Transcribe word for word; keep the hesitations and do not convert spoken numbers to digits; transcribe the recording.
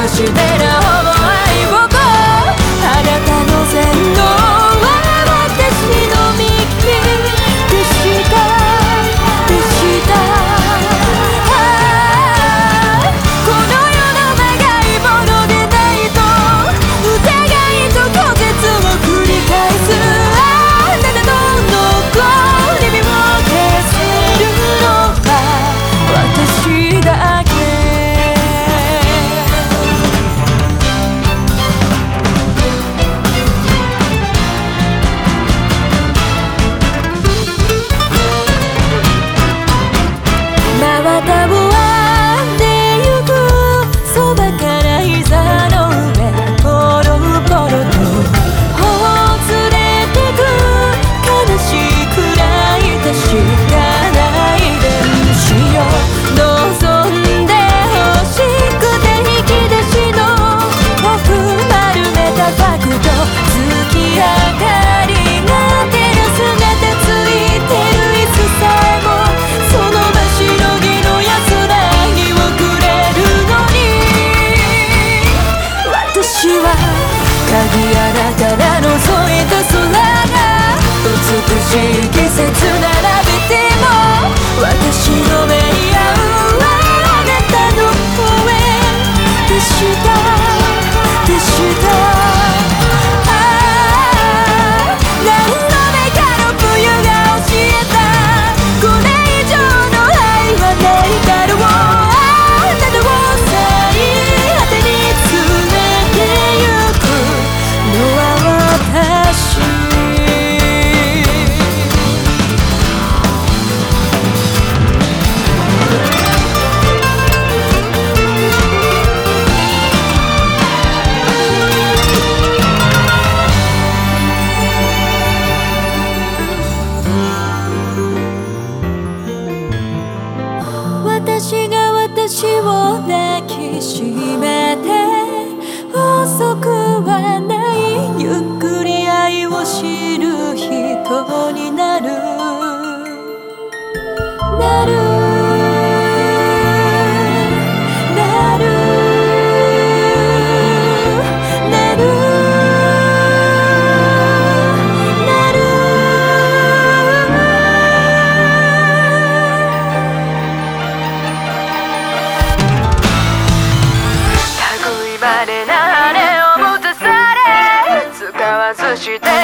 ずしてなほぼ愛をこうあなたの全能は私の右でしたでしたこの世の長いものでないと疑いと拒絶を繰り返すあなたの残り身を消せるのは私だけ真綿を編んでゆくそばから膝の上ポロポロと頬を連れてく悲しいくらい確かない電子よ望んで欲しくて引き出しの奥丸めたファクト月明かりが照らすがてついてる椅子さえもその場しのぎの安らぎをくれるのに私は鍵穴から覗いた空が美しい季節並べても私の目に合うはあなたの声でしたでしたああ何度目かの冬が教えたこれ以上の愛はないだろうあなたを最果てに連れてゆくのは私私が私を抱きしめて遅くはないゆっくり愛を知る人になるなるなるなるなる類まれな羽を持たされ使わずして